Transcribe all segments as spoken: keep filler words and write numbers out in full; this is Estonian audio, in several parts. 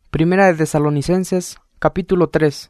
Primera de Tesalonicenses, capítulo tres.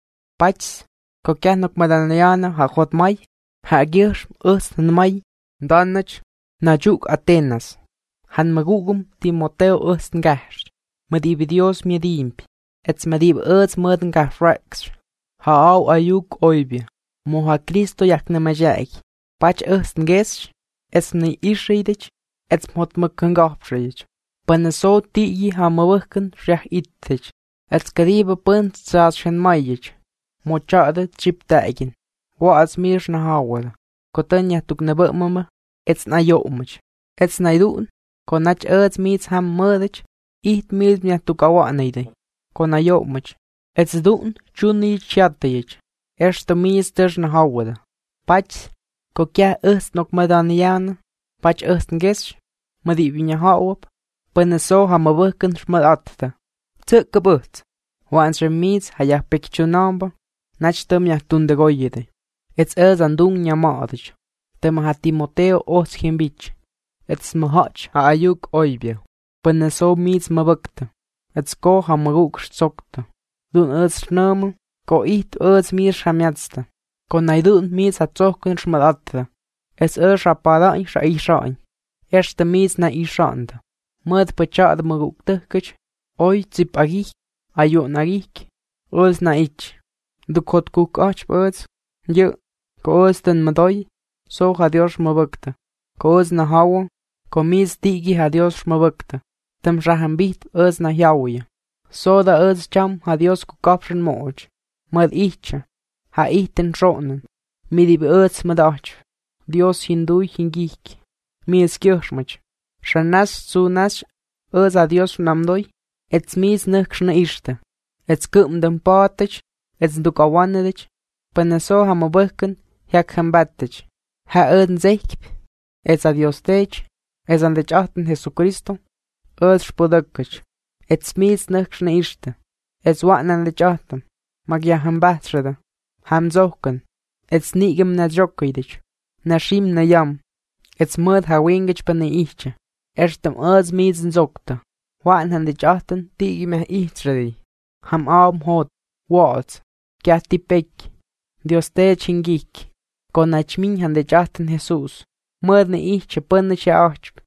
Pachs, kokianok madalneana ha hotmay, ha girsh us nmay, danach, najuk Atenas. Han magugum Timoteo us ngash, madib Dios miedimpi, ets madib us murden gafrax. Ha au ayuk oibia, moha Cristo yak namajay, pach us ngesh, ets ni ishridich, ets mot makangafridich. Panaso tiyi ha mawukken rech ittich, ets kariba punt zaas shen mayich, mochade chiptagin, waas mirsch na hawada, kotanya tuk nabumama, ets na yomich, ets na idun, konach ets meets ham murdich, it meets mya tuk awanide, kona yomich, ets dun chuni chatayich, erste meets tersh na hawada, pach, kokya us nok madaniana, pach us ngesh, madivinya hawab, Panaso ha mawukken shmadatta. Tuk kabut. Waans er meets ha ya picchunamba. Nach tum ya tundegoyede. Ets ez andung nya maadich. Tum ha Timoteo os himbich. Ets mahach ha ayuk oibia. Panaso meets mawukta. Ets ko ha maguk sokta. Dun ez shnamu. Ko it ez mir shamiatsta. Ko naidun meets ha tsokken shmadatta. Ets ez rapadain sha ishain. Erste meets na ishanda. Mud pachad maguk tukich, oi zip agich, ayo nagich, os na ich. Du kot kuk ach birds, je, ko os den madoy, so ha Dios mabukta. Ko os na hawa, ko mis digi ha Dios mabukta. Tem shahan bit os na hiawya. So da os cham ha Dios kukapshan moj. Mud icha, ha iten shonen, midi be os madach. Dios hindui hingik, mi es kirschmach. Shanas sunas us a Dios namdoy, ets mis nukshna ishte, ets kum dem patich, ets dukawanedich, panaso ha mabukken, hak hambatich, ha eden zekip, ets a Dios tech, ets an dech achten Jesucristo, us spodukich, ets mis nukshna ishte, ets wan an dech achten, magya hambatreda, ham zokken, ets nigem na jokkidich, na shim na yam, ets mud ha wingich pane iche. Erstem us meets zokta. Waan han de jachten tigi meh ichtredi. Ham arm hot. Wat. Gatti pek. Dios te chingik. Konach min han de jachten Jesus. Mudne iche punne che achp.